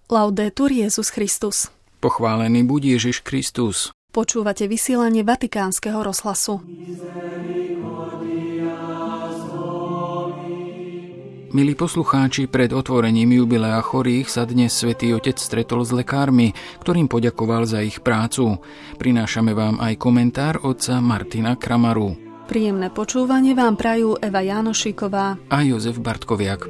Laudetur Jesus Christus. Pochválený buď Ježiš Kristus. Počúvate vysielanie Vatikánskeho rozhlasu. Milí poslucháči, pred otvorením jubilea chorých sa dnes Svätý Otec stretol s lekármi, ktorým poďakoval za ich prácu. Prinášame vám aj komentár otca Martina Kramaru. Príjemné počúvanie vám prajú Eva Jánošíková a Jozef Bartkoviak.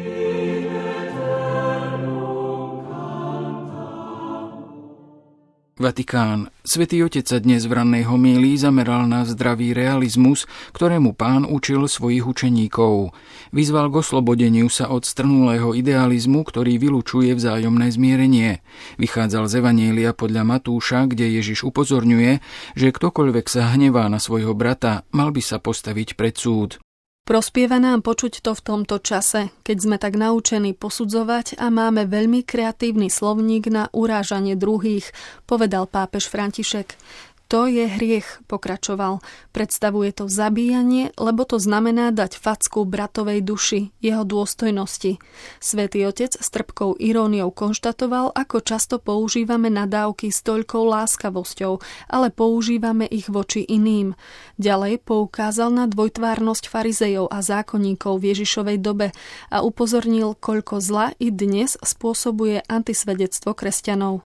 Vatikán. Svätý Otec sa dnes v rannej homílii zameral na zdravý realizmus, ktorému Pán učil svojich učeníkov. Vyzval k oslobodeniu sa od strnulého idealizmu, ktorý vylučuje vzájomné zmierenie. Vychádzal z Evanjelia podľa Matúša, kde Ježiš upozorňuje, že ktokoľvek sa hnevá na svojho brata, mal by sa postaviť pred súd. Prospieva nám počuť to v tomto čase, keď sme tak naučení posudzovať a máme veľmi kreatívny slovník na urážanie druhých, povedal pápež František. To je hriech, pokračoval. Predstavuje to zabíjanie, lebo to znamená dať facku bratovej duši, jeho dôstojnosti. Svätý Otec s trpkou iróniou konštatoval, ako často používame nadávky s toľkou láskavosťou, ale používame ich voči iným. Ďalej poukázal na dvojtvárnosť farizejov a zákonníkov v Ježišovej dobe a upozornil, koľko zla i dnes spôsobuje antisvedectvo kresťanov.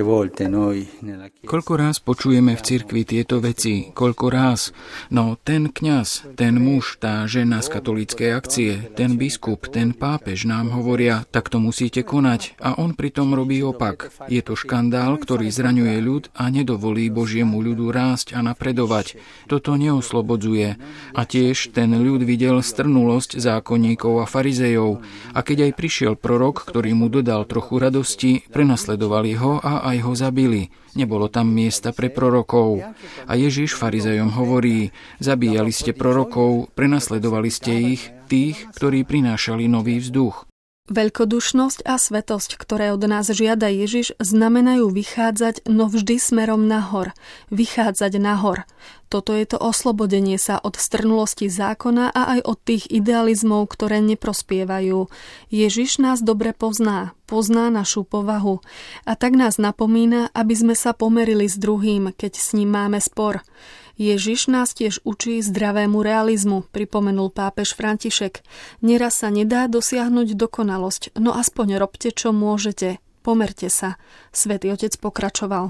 Koľko ráz počujeme v cirkvi tieto veci, koľko ráz, no ten kňaz, ten muž, tá žena z katolíckej akcie, ten biskup, ten pápež nám hovoria, tak to musíte konať a on pritom robí opak. Je to škandál, ktorý zraňuje ľud a nedovolí Božiemu ľudu rásť a napredovať. Toto neoslobodzuje. A tiež ten ľud videl strnulosť zákonníkov a farizejov a keď aj prišiel prorok, ktorý mu dodal trochu radosti, prenasledovali ho a aj ho zabili. Nebolo tam miesta pre prorokov. A Ježiš farizejom hovorí, zabíjali ste prorokov, prenasledovali ste ich, tých, ktorí prinášali nový vzduch. Veľkodušnosť a svetosť, ktoré od nás žiada Ježiš, znamenajú vychádzať, no vždy smerom nahor. Vychádzať nahor. Toto je to oslobodenie sa od strnulosti zákona a aj od tých idealizmov, ktoré neprospievajú. Ježiš nás dobre pozná našu povahu a tak nás napomína, aby sme sa pomerili s druhým, keď s ním máme spor. Ježiš nás tiež učí zdravému realizmu, pripomenul pápež František. Neraz sa nedá dosiahnuť dokonalosť, no aspoň robte, čo môžete. Pomerte sa. Svätý Otec pokračoval.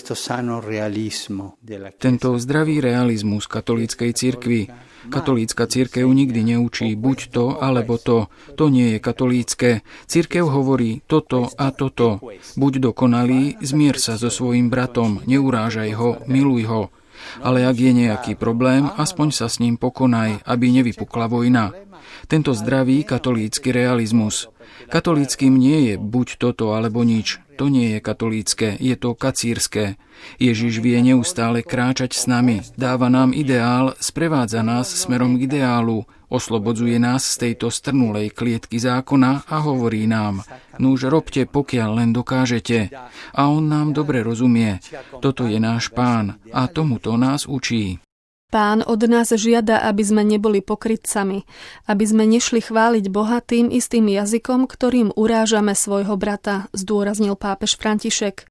Tento zdravý realizmus katolíckej cirkvi. Katolícka cirkev nikdy neučí buď to, alebo to. To nie je katolícke. Cirkev hovorí toto a toto. Buď dokonalý, zmier sa so svojím bratom, neurážaj ho, miluj ho. Ale ak je nejaký problém, aspoň sa s ním pokonaj, aby nevypukla vojna. Tento zdravý katolícky realizmus. Katolíckym nie je buď toto alebo nič. To nie je katolícke, je to kacírske. Ježiš vie neustále kráčať s nami, dáva nám ideál, sprevádza nás smerom k ideálu, oslobodzuje nás z tejto strnulej klietky zákona a hovorí nám, nuž robte, pokiaľ len dokážete. A on nám dobre rozumie. Toto je náš Pán a tomuto nás učí. Pán od nás žiada, aby sme neboli pokrytcami, aby sme nešli chváliť Boha tým istým jazykom, ktorým urážame svojho brata, zdôraznil pápež František.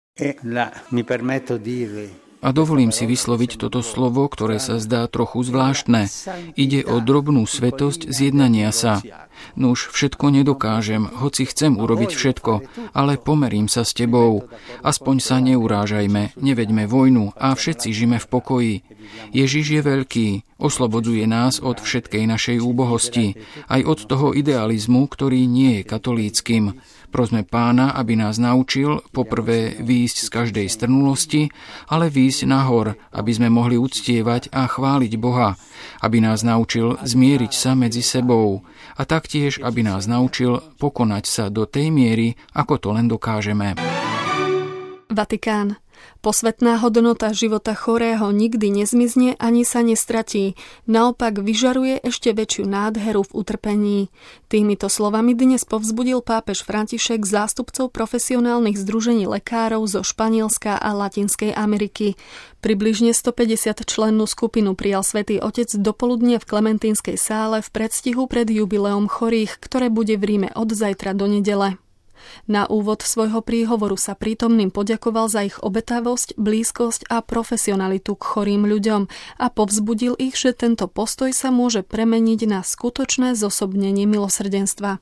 A dovolím si vysloviť toto slovo, ktoré sa zdá trochu zvláštne. Ide o drobnú svetosť zjednania sa. Nuž, všetko nedokážem, hoci chcem urobiť všetko, ale pomerím sa s tebou. Aspoň sa neurážajme, neveďme vojnu a všetci žijeme v pokoji. Ježiš je veľký, oslobodzuje nás od všetkej našej úbohosti, aj od toho idealizmu, ktorý nie je katolíckym. Prosme Pána, aby nás naučil poprvé výjsť z každej strnulosti, ale výjsť nahor, aby sme mohli uctievať a chváliť Boha, aby nás naučil zmieriť sa medzi sebou a taktiež, aby nás naučil pokonať sa do tej miery, ako to len dokážeme. Vatikán. Posvätná hodnota života chorého nikdy nezmizne ani sa nestratí, naopak vyžaruje ešte väčšiu nádheru v utrpení. Týmito slovami dnes povzbudil pápež František zástupcov profesionálnych združení lekárov zo Španielska a Latinskej Ameriky. Približne 150 člennú skupinu prijal Svätý Otec dopoludne v Klementínskej sále v predstihu pred jubileom chorých, ktoré bude v Ríme od zajtra do nedele. Na úvod svojho príhovoru sa prítomným poďakoval za ich obetavosť, blízkosť a profesionalitu k chorým ľuďom a povzbudil ich, že tento postoj sa môže premeniť na skutočné zosobnenie milosrdenstva.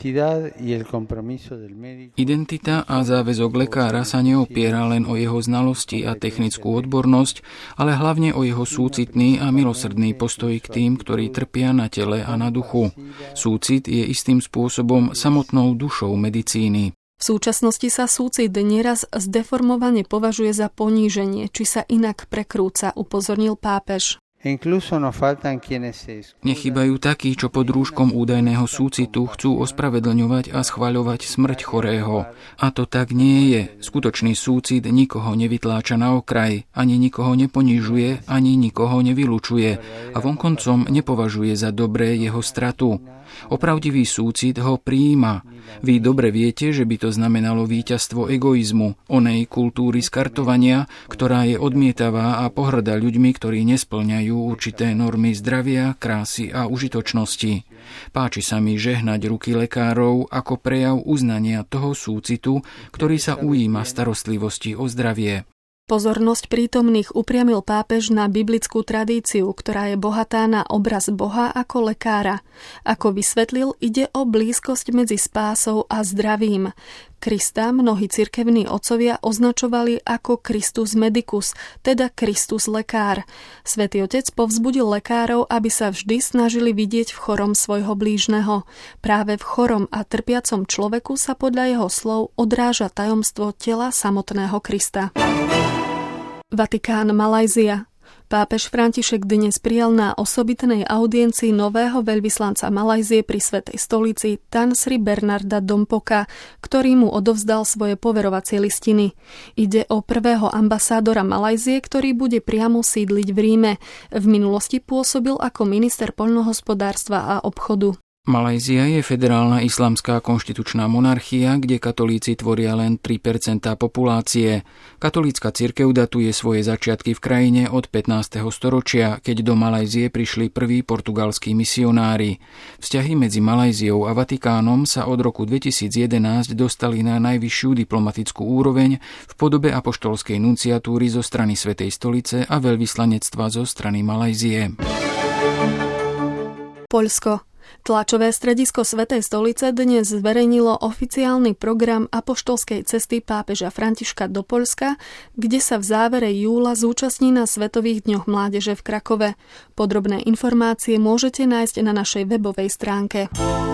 Identita a záväzok lekára sa neopiera len o jeho znalosti a technickú odbornosť, ale hlavne o jeho súcitný a milosrdný postoj k tým, ktorí trpia na tele a na duchu. Súcit je istým spôsobom samotnou dušou medicíny. V súčasnosti sa súcit neraz zdeformovane považuje za poníženie, či sa inak prekrúca, upozornil pápež. Nechýbajú takí, čo pod rúškom údajného súcitu chcú ospravedlňovať a schvaľovať smrť chorého. A to tak nie je. Skutočný súcit nikoho nevytláča na okraj, ani nikoho neponižuje, ani nikoho nevylučuje a vonkoncom nepovažuje za dobré jeho stratu. Opravdivý súcit ho prijíma. Vy dobre viete, že by to znamenalo víťazstvo egoizmu, onej kultúry skartovania, ktorá je odmietavá a pohŕda ľuďmi, ktorí nespĺňajú určité normy zdravia, krásy a užitočnosti. Páči sa mi žehnať ruky lekárov ako prejav uznania toho súcitu, ktorý sa ujíma starostlivosti o zdravie. Pozornosť prítomných upriamil pápež na biblickú tradíciu, ktorá je bohatá na obraz Boha ako lekára. Ako vysvetlil, ide o blízkosť medzi spásou a zdravím. Krista mnohí cirkevní otcovia označovali ako Christus medicus, teda Kristus lekár. Svätý Otec povzbudil lekárov, aby sa vždy snažili vidieť v chorom svojho blížneho. Práve v chorom a trpiacom človeku sa podľa jeho slov odráža tajomstvo tela samotného Krista. Vatikán, Malajzia. Pápež František dnes prijal na osobitnej audiencii nového veľvyslanca Malajzie pri Svätej stolici Tan Sri Bernarda Dompoka, ktorý mu odovzdal svoje poverovacie listiny. Ide o prvého ambasádora Malajzie, ktorý bude priamo sídliť v Ríme. V minulosti pôsobil ako minister poľnohospodárstva a obchodu. Malajzia je federálna islamská konštitučná monarchia, kde katolíci tvoria len 3% populácie. Katolícka cirkev datuje svoje začiatky v krajine od 15. storočia, keď do Malajzie prišli prví portugalskí misionári. Vzťahy medzi Malajziou a Vatikánom sa od roku 2011 dostali na najvyššiu diplomatickú úroveň v podobe apoštolskej nunciatúry zo strany Svätej stolice a veľvyslanectva zo strany Malajzie. Poľsko. Tlačové stredisko Svätej stolice dnes zverejnilo oficiálny program apoštolskej cesty pápeža Františka do Poľska, kde sa v závere júla zúčastní na Svetových dňoch mládeže v Krakove. Podrobné informácie môžete nájsť na našej webovej stránke.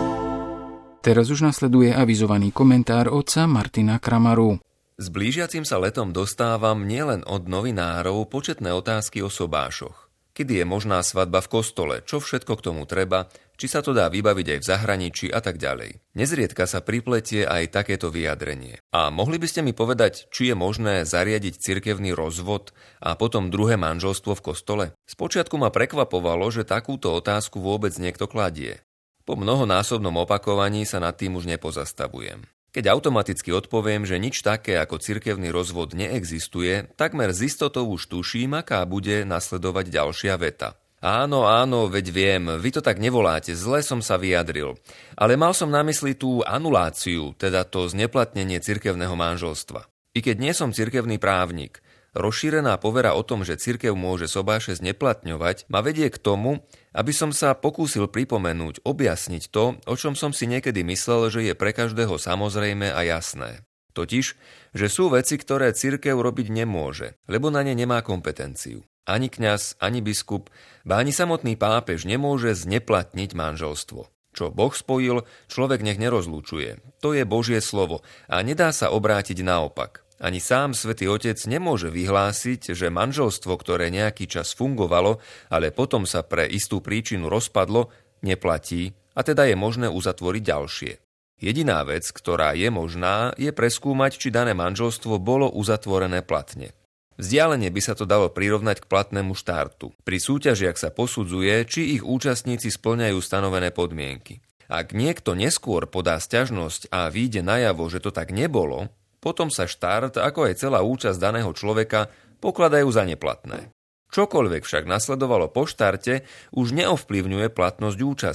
Teraz už nasleduje avizovaný komentár otca Martina Kramaru. S blížiacim sa letom dostávam nielen od novinárov početné otázky o sobášoch. Kedy je možná svadba v kostole, čo všetko k tomu treba, či sa to dá vybaviť aj v zahraničí a tak ďalej. Nezriedka sa pripletie aj takéto vyjadrenie. A mohli by ste mi povedať, či je možné zariadiť cirkevný rozvod a potom druhé manželstvo v kostole? Spočiatku ma prekvapovalo, že takúto otázku vôbec niekto kladie. Po mnohonásobnom opakovaní sa nad tým už nepozastavujem. Keď automaticky odpoviem, že nič také ako cirkevný rozvod neexistuje, takmer z istotou už tuším, aká bude nasledovať ďalšia veta. Áno, veď viem, vy to tak nevoláte, zle som sa vyjadril. Ale mal som na mysli tú anuláciu, teda to zneplatnenie cirkevného manželstva. I keď nie som cirkevný právnik, rozšírená povera o tom, že cirkev môže sobáše zneplatňovať, ma vedie k tomu, aby som sa pokúsil pripomenúť, objasniť to, o čom som si niekedy myslel, že je pre každého samozrejmé a jasné. Totiž, že sú veci, ktoré cirkev robiť nemôže, lebo na ne nemá kompetenciu. Ani kňaz, ani biskup, ba ani samotný pápež nemôže zneplatniť manželstvo. Čo Boh spojil, človek nech nerozlučuje. To je Božie slovo a nedá sa obrátiť naopak. Ani sám Svätý Otec nemôže vyhlásiť, že manželstvo, ktoré nejaký čas fungovalo, ale potom sa pre istú príčinu rozpadlo, neplatí a teda je možné uzatvoriť ďalšie. Jediná vec, ktorá je možná, je preskúmať, či dané manželstvo bolo uzatvorené platne. Vzdialene by sa to dalo prirovnať k platnému štartu. Pri súťažiach sa posudzuje, či ich účastníci spĺňajú stanovené podmienky. Ak niekto neskôr podá sťažnosť a vyjde najavo, že to tak nebolo, potom sa štart, ako aj celá účasť daného človeka, pokladajú za neplatné. Čokoľvek však nasledovalo po štarte, už neovplyvňuje platnosť účasti.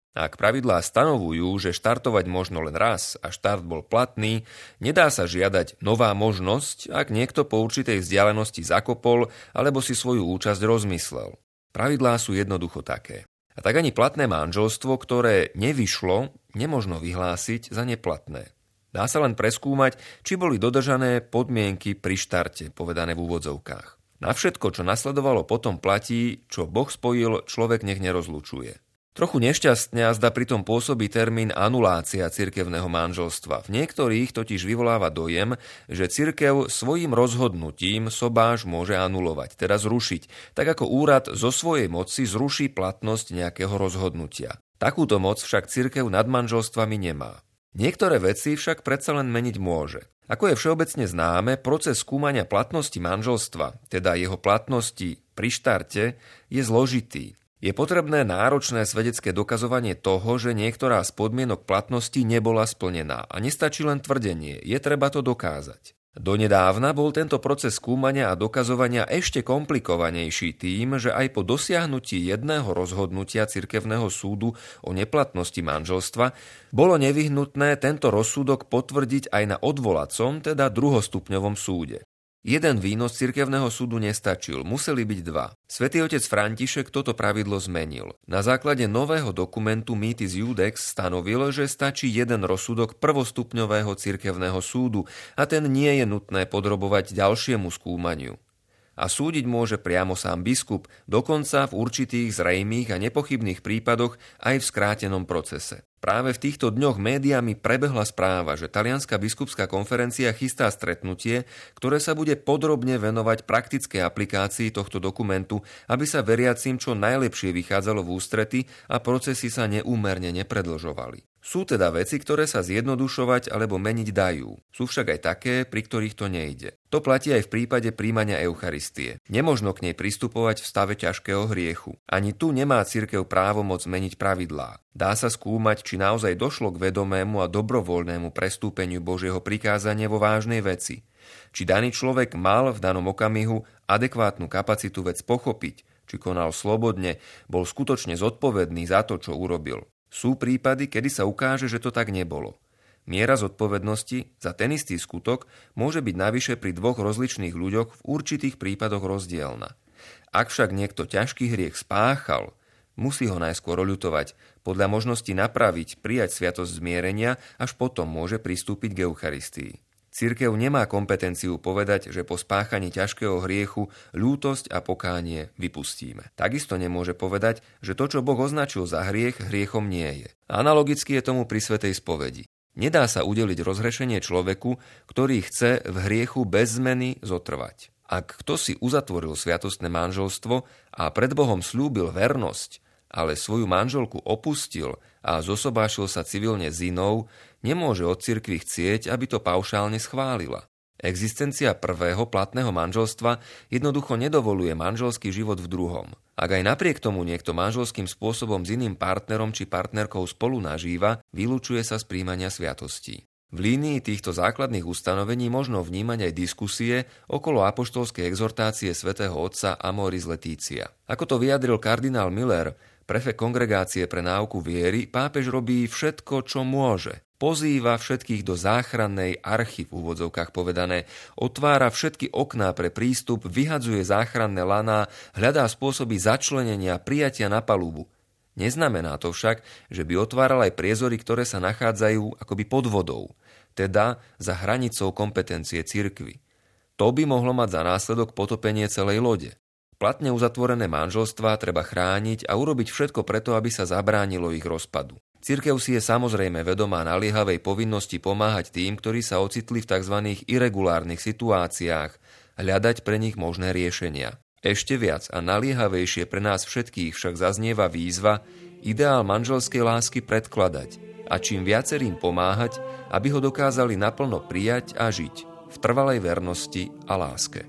Ak pravidlá stanovujú, že štartovať možno len raz a štart bol platný, nedá sa žiadať nová možnosť, ak niekto po určitej vzdialenosti zakopol alebo si svoju účasť rozmyslel. Pravidlá sú jednoducho také. A tak ani platné manželstvo, ktoré nevyšlo, nemožno vyhlásiť za neplatné. Dá sa len preskúmať, či boli dodržané podmienky pri štarte, povedané v úvodzovkách. Na všetko, čo nasledovalo potom platí, čo Boh spojil, človek nech nerozlučuje. Trochu nešťastne a zdá pritom pôsobí termín anulácia cirkevného manželstva. V niektorých totiž vyvoláva dojem, že cirkev svojím rozhodnutím sobáš môže anulovať, teda zrušiť, tak ako úrad zo svojej moci zruší platnosť nejakého rozhodnutia. Takúto moc však cirkev nad manželstvami nemá. Niektoré veci však predsa len meniť môže. Ako je všeobecne známe, proces skúmania platnosti manželstva, teda jeho platnosti pri štarte, je zložitý. Je potrebné náročné svedecké dokazovanie toho, že niektorá z podmienok platnosti nebola splnená a nestačí len tvrdenie, je treba to dokázať. Donedávna bol tento proces skúmania a dokazovania ešte komplikovanejší tým, že aj po dosiahnutí jedného rozhodnutia cirkevného súdu o neplatnosti manželstva bolo nevyhnutné tento rozsudok potvrdiť aj na odvolacom, teda druhostupňovom súde. Jeden výnos cirkevného súdu nestačil, museli byť dva. Svätý otec František toto pravidlo zmenil. Na základe nového dokumentu Mitis Iudex stanovil, že stačí jeden rozsudok prvostupňového cirkevného súdu a ten nie je nutné podrobovať ďalšiemu skúmaniu. A súdiť môže priamo sám biskup, dokonca v určitých zrejmých a nepochybných prípadoch aj v skrátenom procese. Práve v týchto dňoch médiami prebehla správa, že Talianska biskupská konferencia chystá stretnutie, ktoré sa bude podrobne venovať praktickej aplikácii tohto dokumentu, aby sa veriacim čo najlepšie vychádzalo v ústrety a procesy sa neúmerne nepredĺžovali. Sú teda veci, ktoré sa zjednodušovať alebo meniť dajú. Sú však aj také, pri ktorých to nejde. To platí aj v prípade príjmania Eucharistie. Nemožno k nej pristupovať v stave ťažkého hriechu. Ani tu nemá cirkev právomoc meniť pravidlá. Dá sa skúmať, či naozaj došlo k vedomému a dobrovoľnému prestúpeniu Božieho prikázania vo vážnej veci. Či daný človek mal v danom okamihu adekvátnu kapacitu vec pochopiť, či konal slobodne, bol skutočne zodpovedný za to, čo urobil. Sú prípady, kedy sa ukáže, že to tak nebolo. Miera zodpovednosti za ten istý skutok môže byť navyše pri dvoch rozličných ľuďoch v určitých prípadoch rozdielna. Ak však niekto ťažký hriech spáchal, musí ho najskôr oľutovať, podľa možnosti napraviť, prijať sviatosť zmierenia, až potom môže pristúpiť k Eucharistii. Cirkev nemá kompetenciu povedať, že po spáchaní ťažkého hriechu ľútosť a pokánie vypustíme. Takisto nemôže povedať, že to, čo Boh označil za hriech, hriechom nie je. Analogicky je tomu pri svätej spovedi. Nedá sa udeliť rozhrešenie človeku, ktorý chce v hriechu bez zmeny zotrvať. Ak kto si uzatvoril sviatostné manželstvo a pred Bohom slúbil vernosť, ale svoju manželku opustil a zosobášil sa civilne s inou, nemôže od cirkvi chcieť, aby to paušálne schválila. Existencia prvého platného manželstva jednoducho nedovoluje manželský život v druhom. Ak aj napriek tomu niekto manželským spôsobom s iným partnerom či partnerkou spolu nažíva, vylúčuje sa z prijímania sviatostí. V línii týchto základných ustanovení možno vnímať aj diskusie okolo apoštolskej exhortácie svätého otca Amoris Laetitia. Ako to vyjadril kardinál Miller, prefekt kongregácie pre náuku viery, pápež robí všetko, čo môže. Pozýva všetkých do záchrannej archy, v úvodzovkách povedané, otvára všetky okná pre prístup, vyhadzuje záchranné laná, hľadá spôsoby začlenenia, prijatia na palubu. Neznamená to však, že by otváral aj priezory, ktoré sa nachádzajú akoby pod vodou, teda za hranicou kompetencie cirkvi. To by mohlo mať za následok potopenie celej lode. Platne uzatvorené manželstvá treba chrániť a urobiť všetko preto, aby sa zabránilo ich rozpadu. Cirkev si je samozrejme vedomá naliehavej povinnosti pomáhať tým, ktorí sa ocitli v tzv. Irregulárnych situáciách, hľadať pre nich možné riešenia. Ešte viac a naliehavejšie pre nás všetkých však zaznieva výzva ideál manželskej lásky predkladať a čím viacerým pomáhať, aby ho dokázali naplno prijať a žiť v trvalej vernosti a láske.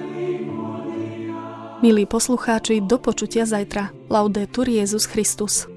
Milí poslucháči, do počutia zajtra. Laudetur Jesus Christus.